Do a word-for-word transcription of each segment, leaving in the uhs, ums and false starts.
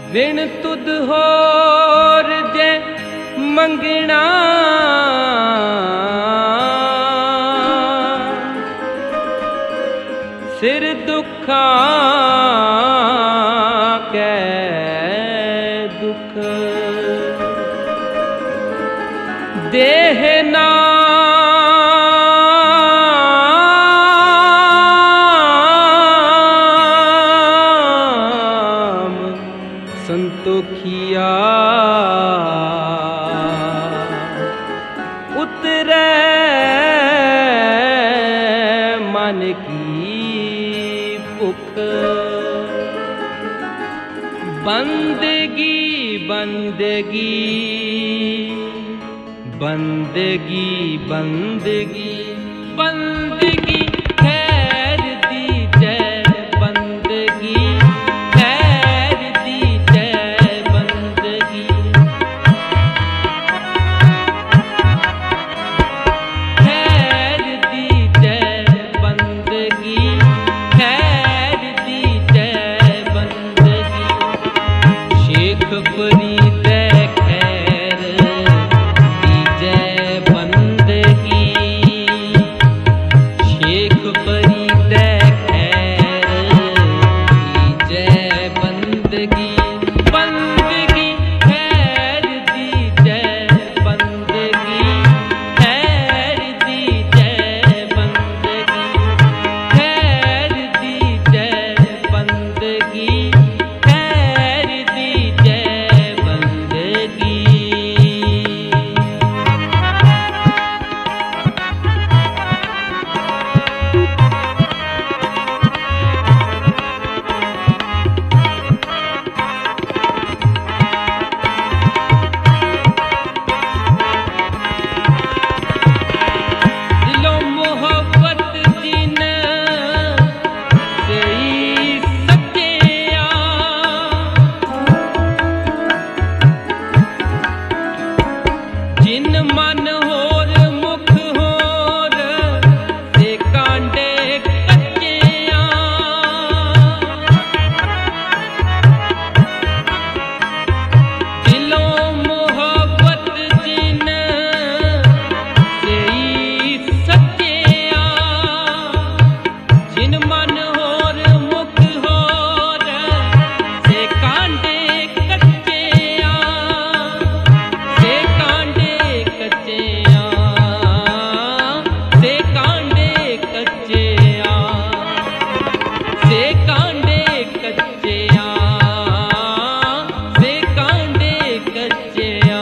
विण तुद होर जे मंगना सिर दुखा कै दुख देह नाम संतोखिया उतरे मन की भुख बंदगी बंदगी बंदगी बंदगी बंदगी खैर दी जय बंदगी खैर दी जय बंदगी खैर दी जय बंदगी खैर दी जय बंदगी शेख फरीद खैर दी जय बंदगी शेख फरीद खैर दी जय बंदगी बंदगी खैर दी जय बंदगी खैर दी जय बंदगी खैर दी जय बंदगी खैर दी जय बंदगी दिलो मोहब्बत जिन सही सच्चिया जिन मन होर मुख होर से कांडे कच्चिया दिलो मोहब्बत जिन सही सच्चिया जिन मन होर मुख होर से कांडे कच्चिया से कांडे कच्चिया से कांडे कच्चिया से कांडे कच्चिया से कांडे कच्चिया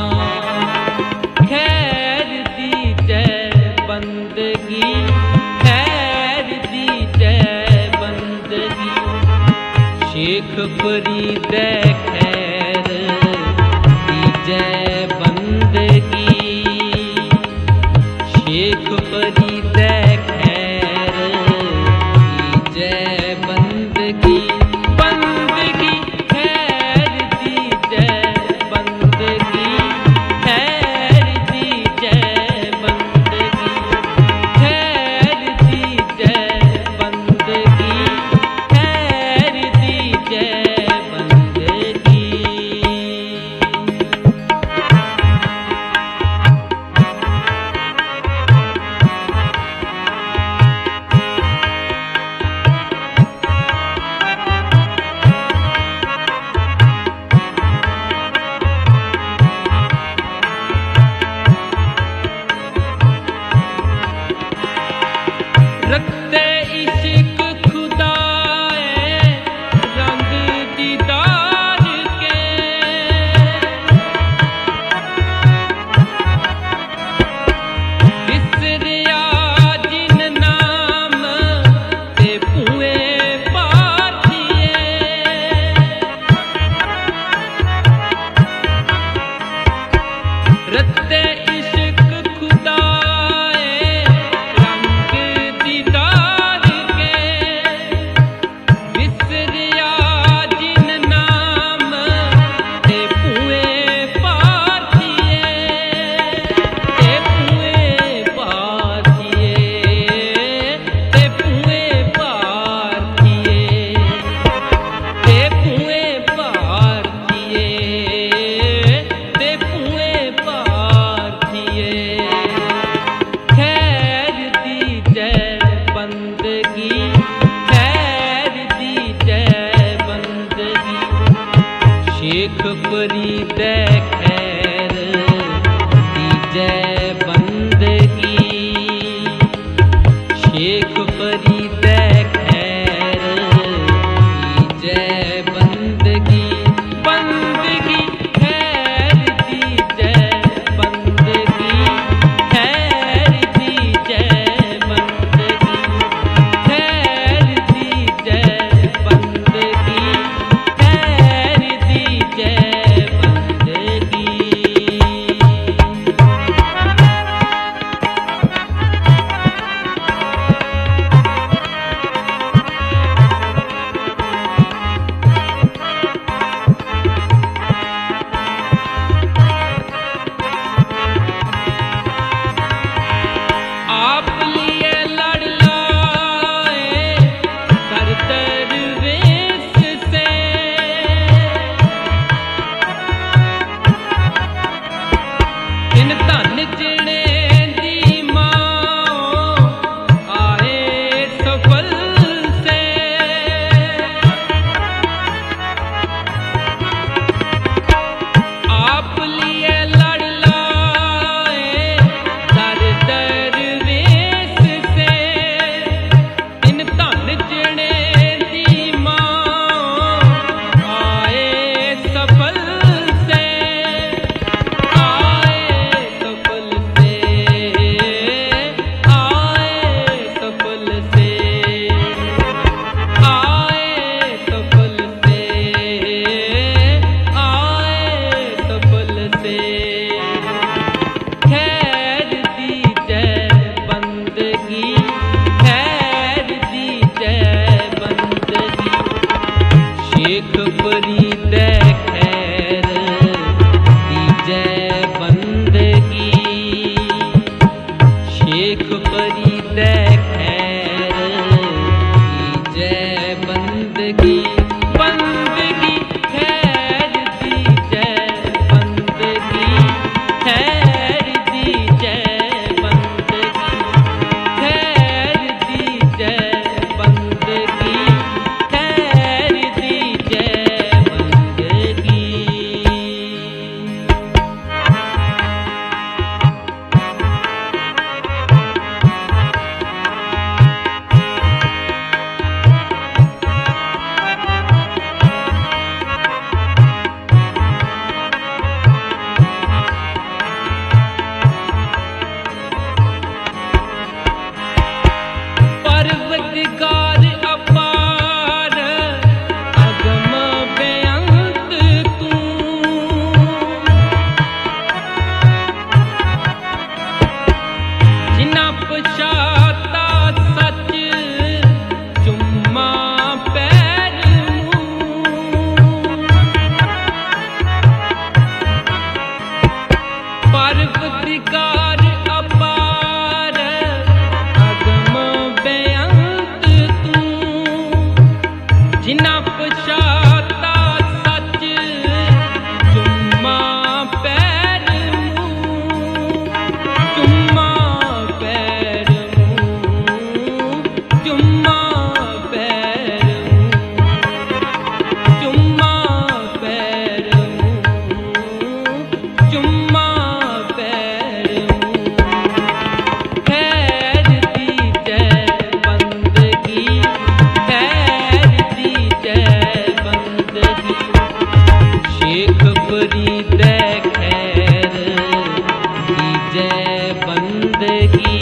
खैर दी जय बंदगी खैर दी जय बंदगी शेख फरीद खैर दी जय बंदगी शेख फरीद खैर दी जय बंदगी बंदगी खैर दी जय बंदगी खैर दी जय बंदगी खैर दी जय बंदगी खैर दी जय बंदगी रखते इश्क खुदाए रंग दीदार के विसरिया जिन नाम ते पुए पाथिए रखते इश्क खुदाए रंग दीदार के फरीदे खैर जय बंदगी बंदगी खैर दी जय बंदगी खैर दी जय बंदगी खैर दी जय बंदगी खैर दी जय बंदगी। आप लिए लड़ लाए कर दरवेश से इन धन जिने दी मां आए सफल से आप लिए लड़ लाए कर दरवेश से इन धन जिने दी मां आए सफल से आए सफल से आए सफल से आए सफल से आए सफल से खैर दी जय बंदगी खैर दी जय बंदगी। शेख फरीदे खैर दी जय बंदगी शेख फरीदे खैर दी जय बंदगी बंदगी खैर दी जय बंदगी खैर दी जय बंदगी खैर दी जय बंदगी खैर दी जय बंदगी। परवरदिगार अपार अगम बेअंत तू जिन्ना पछाता सच चुम्मा पैर मूं परवरदिगार अपार अगम बेअंत तू जिन्ना पछाता सच चुम्मा पैर मूं चुम्मा पैर मूं चुम्मा पैर मूं चुम्मा पैर मूं चुम्मा पैर मूं खैर दी जय बंदगी खैर दी जय बंदगी। शेख फरीदे खैर दी जय बंदगी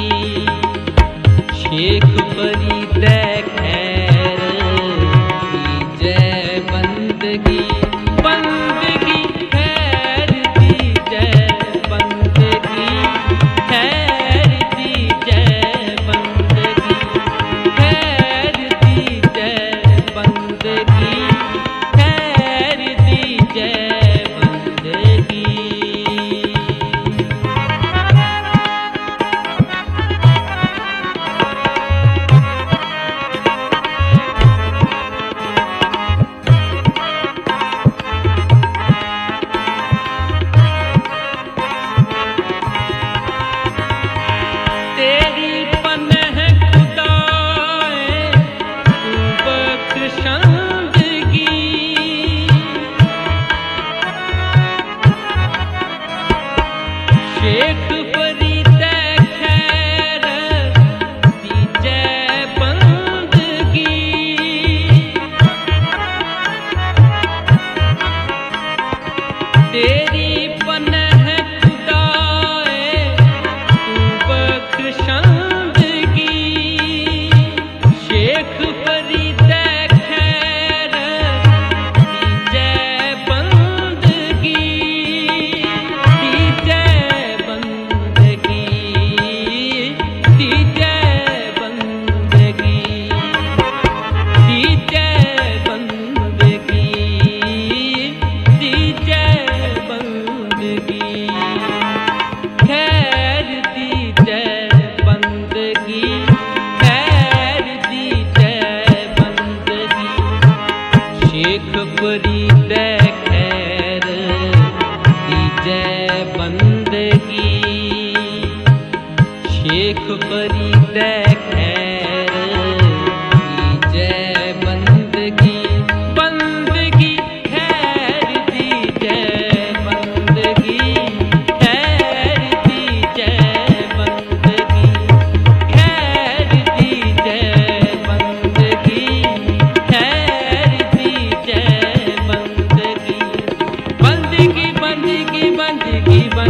शेख फरीदे खैर दी जय बंदगी बंदगी खैर दी जय बंदगी खैर दी जय बंदगी खैर दी जय बंदगी खैर दी जय बंदगी।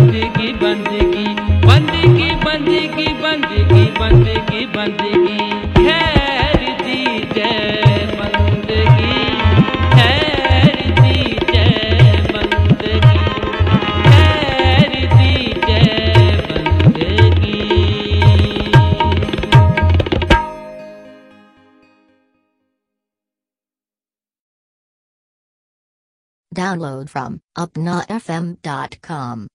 बंदगी बंदगी बंदगी बंदगी बंदगी बंदगी बंदगी खैर दी जय बंदगी खैर दी जय बंदगी खैर दी जय बंदगी। Download from upna f m dot com.